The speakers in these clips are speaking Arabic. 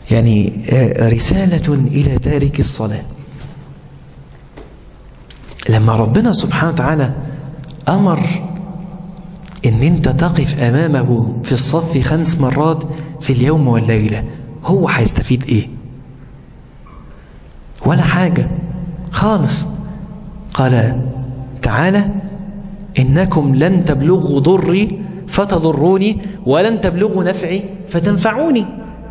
يعني رسالة إلى تارك الصلاة. لما ربنا سبحانه وتعالى أمر إن أنت تقف أمامه في الصف 5 مرات في اليوم والليلة، هو هيستفيد إيه؟ ولا حاجة خالص. قال تعالى: إنكم لن تبلغوا ضري فتضروني ولن تبلغوا نفعي فتنفعوني.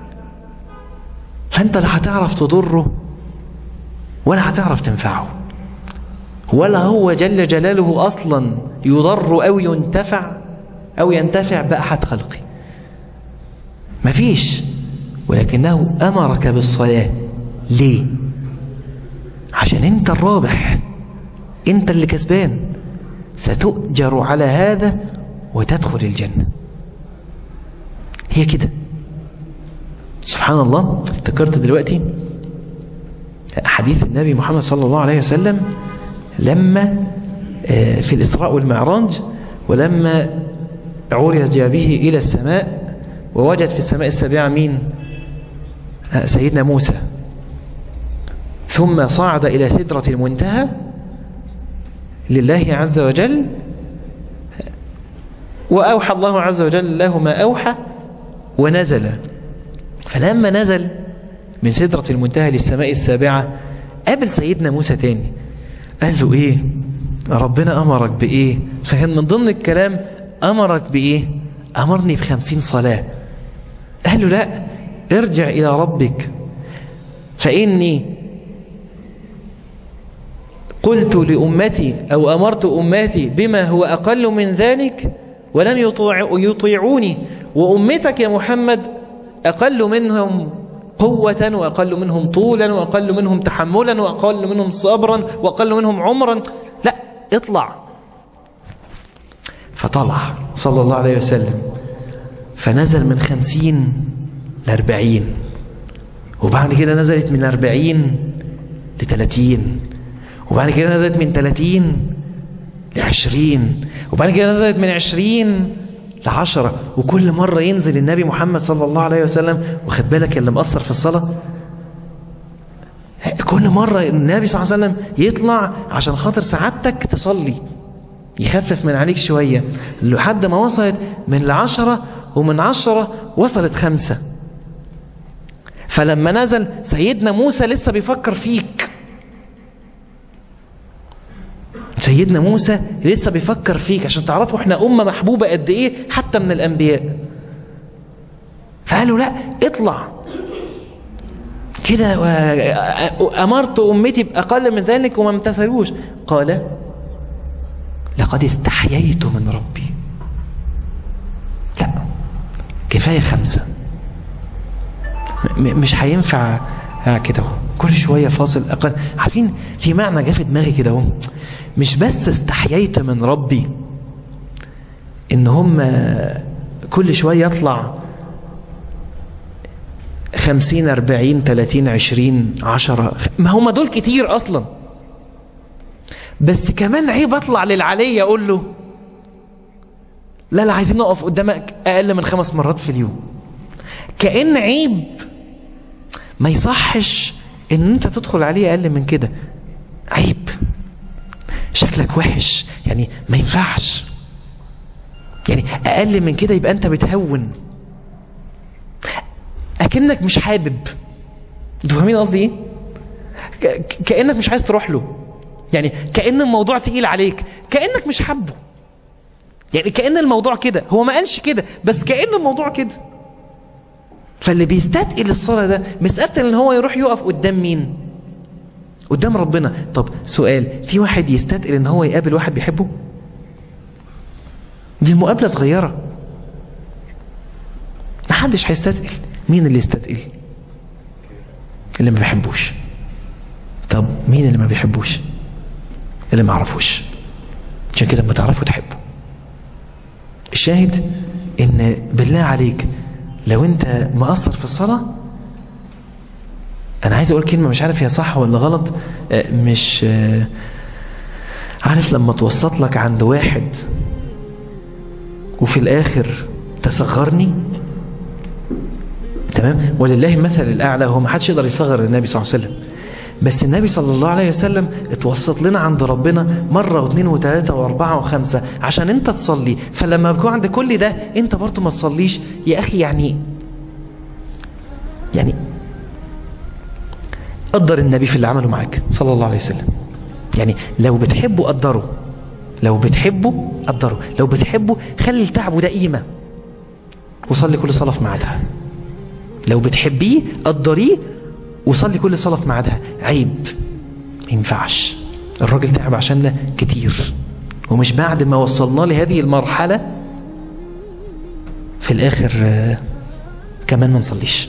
فأنت لا هتعرف تضره ولا هتعرف تنفعه، ولا هو جل جلاله أصلا يضر أو ينتفع بأحد خلقه، مفيش. ولكنه أمرك بالصلاة. ليه؟ عشان أنت الرابح، أنت اللي كسبان، ستؤجر على هذا وتدخل الجنة. هي كده. سبحان الله، افتكرت دلوقتي حديث النبي محمد صلى الله عليه وسلم لما في الإسراء والمعراج، ولما عرج به إلى السماء ووجد في السماء السابعة مين؟ سيدنا موسى. ثم صعد إلى سدرة المنتهى لله عز وجل، وأوحى الله عز وجل له ما أوحى ونزل. فلما نزل من سدرة المنتهى للسماء السابعة قابل سيدنا موسى تاني، قال له إيه؟ ربنا أمرك بإيه؟ فكان من ضمن الكلام أمرك بإيه؟ أمرني ب50 صلاة. قال له لا، ارجع إلى ربك، فإني قلت لأمتي أو أمرت أمتي بما هو أقل من ذلك ولم يطيعوني، وأمتك يا محمد أقل منهم قوة وأقل منهم طولا وأقل منهم تحملا وأقل منهم صبرا وأقل منهم عمرا. لا، اطلع. فطلع صلى الله عليه وسلم، فنزل من 50 ل40، وبعد كده نزلت من 40 ل30، وبعد كده نزلت من 30 ل20، وبعد كده نزلت من 20 ل10. وكل مرة ينزل النبي محمد صلى الله عليه وسلم، وخد بالك اللي مأثر في الصلاة، كل مرة النبي صلى الله عليه وسلم يطلع عشان خاطر سعادتك تصلي، يخفف من عليك شوية، لحد ما وصلت من 10، ومن 10 وصلت 5. فلما نزل سيدنا موسى لسه بيفكر فيك، سيدنا موسى لسه بيفكر فيك، عشان تعرفوا احنا أمة محبوبة قد ايه حتى من الأنبياء. فقالوا لا، اطلع كده، أمرت أمتي بأقل من ذلك وما امتثلوش. قال: لقد استحييت من ربي. لا، كفاية 5، مش هينفع كده كل شوية فاصل أقل. عارفين في معنى جاء في دماغي كده، مش بس استحييت من ربي إن هم كل شوية يطلع 50 40 30 20 10، ما هم دول كتير أصلا، بس كمان عيب أطلع للعلي أقول له لا عايزين نقف قدامك أقل من 5 مرات في اليوم. كأن عيب، ما يصحش ان انت تدخل عليه اقل من كده، عيب، شكلك وحش، يعني ما ينفعش، يعني اقل من كده يبقى انت بتهون، اكنك مش حابب. انتوا فاهمين قصدي ايه؟ كأنك مش عايز تروح له، يعني كأن الموضوع تقيل عليك، كأنك مش حابه، يعني كأن الموضوع كده، هو ما قالش كده بس كأن الموضوع كده. فاللي بيستثقل الصلاة ده مستثقل ان هو يروح يقف قدام مين؟ قدام ربنا. طب سؤال، في واحد يستثقل ان هو يقابل واحد بيحبه؟ دي مقابلة صغيرة، محدش هيستثقل. مين اللي يستثقل؟ اللي ما بيحبوش. طب مين اللي ما بيحبوش؟ اللي ما عرفوش. عشان كده لما تعرفوا تحبوا. الشاهد ان بالله عليك لو انت مقصر في الصلاة، انا عايز اقول كلمة مش عارف هي صح ولا غلط، مش عارف لما توسط لك عند واحد وفي الاخر تصغرني، تمام. ولله المثل الأعلى، هو ما حدش يقدر يصغر النبي صلى الله عليه وسلم، بس النبي صلى الله عليه وسلم اتوسط لنا عند ربنا مرة واثنين وثلاثة واربعة وخمسة عشان انت تصلي. فلما بكون عند كل ده انت برضو ما تصليش يا اخي، يعني قدر النبي في اللي عمله معاك صلى الله عليه وسلم. يعني لو بتحبه قدره، لو بتحبه قدره، لو بتحبه خلي تعبه ده قيمة وصلي كل صلاة في ميعادها. لو بتحبيه قدريه وصلي كل صلاة في ميعادها. عيب، ما ينفعش. الراجل تعب عشاننا كتير، ومش بعد ما وصلنا لهذه المرحلة في الآخر كمان ما نصليش.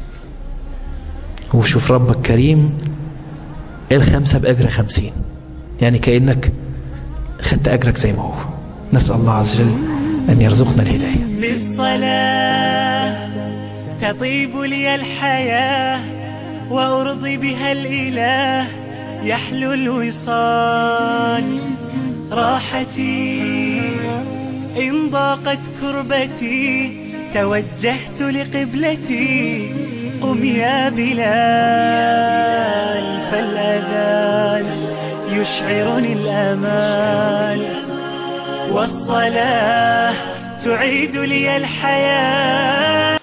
وشوف ربك كريم، 5 بأجر 50، يعني كأنك خدت أجرك زي ما هو. نسأل الله عز وجل أن يرزقنا الهداية. للصلاة تطيب لي الحياة وأرضي بها الإله، يحلو الوصال راحتي إن ضاقت كربتي، توجهت لقبلتي قم يا بلال، فالأذان يشعرني الأمان، والصلاة تعيد لي الحياة.